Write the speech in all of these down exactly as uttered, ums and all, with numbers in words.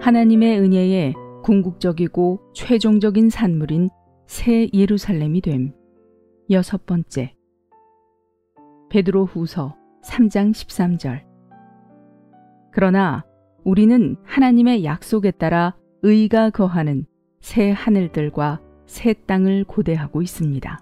하나님의 은혜에 궁극적이고 최종적인 산물인 새 예루살렘이 됨. 여섯 번째, 베드로후서 삼 장 십삼 절. 그러나 우리는 하나님의 약속에 따라 의가 거하는 새 하늘들과 새 땅을 고대하고 있습니다.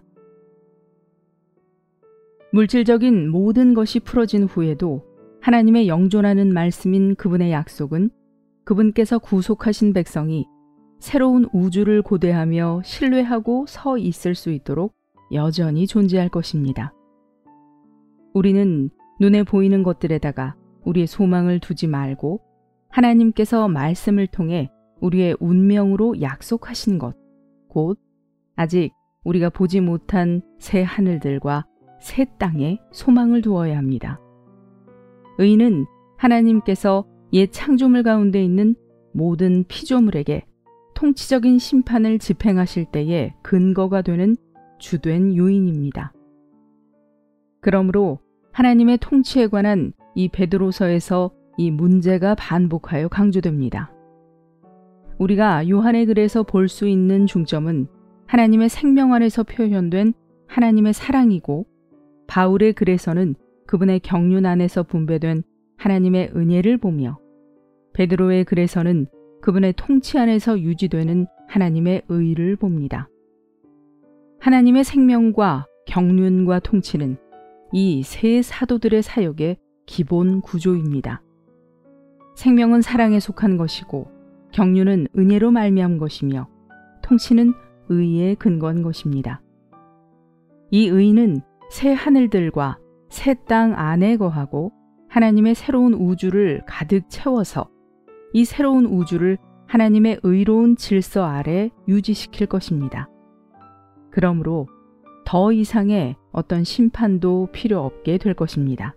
물질적인 모든 것이 풀어진 후에도 하나님의 영존하는 말씀인 그분의 약속은 그분께서 구속하신 백성이 새로운 우주를 고대하며 신뢰하고 서 있을 수 있도록 여전히 존재할 것입니다. 우리는 눈에 보이는 것들에다가 우리의 소망을 두지 말고 하나님께서 말씀을 통해 우리의 운명으로 약속하신 것, 곧 아직 우리가 보지 못한 새 하늘들과 새 땅에 소망을 두어야 합니다. 의인은 하나님께서 옛 창조물 가운데 있는 모든 피조물에게 통치적인 심판을 집행하실 때의 근거가 되는 주된 요인입니다. 그러므로 하나님의 통치에 관한 이 베드로서에서 이 문제가 반복하여 강조됩니다. 우리가 요한의 글에서 볼 수 있는 중점은 하나님의 생명 안에서 표현된 하나님의 사랑이고, 바울의 글에서는 그분의 경륜 안에서 분배된 하나님의 은혜를 보며, 베드로의 글에서는 그분의 통치 안에서 유지되는 하나님의 의를 봅니다. 하나님의 생명과 경륜과 통치는 이 세 사도들의 사역의 기본 구조입니다. 생명은 사랑에 속한 것이고, 경륜은 은혜로 말미암은 것이며, 통치는 의에 근거한 것입니다. 이 의는 새 하늘들과 새 땅 안에 거하고 하나님의 새로운 우주를 가득 채워서 이 새로운 우주를 하나님의 의로운 질서 아래 유지시킬 것입니다. 그러므로 더 이상의 어떤 심판도 필요 없게 될 것입니다.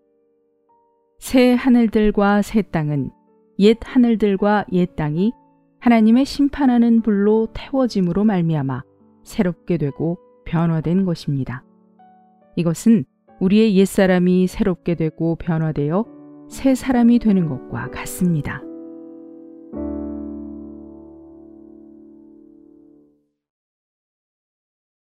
새 하늘들과 새 땅은 옛 하늘들과 옛 땅이 하나님의 심판하는 불로 태워짐으로 말미암아 새롭게 되고 변화된 것입니다. 이것은 우리의 옛사람이 새롭게 되고 변화되어 새 사람이 되는 것과 같습니다.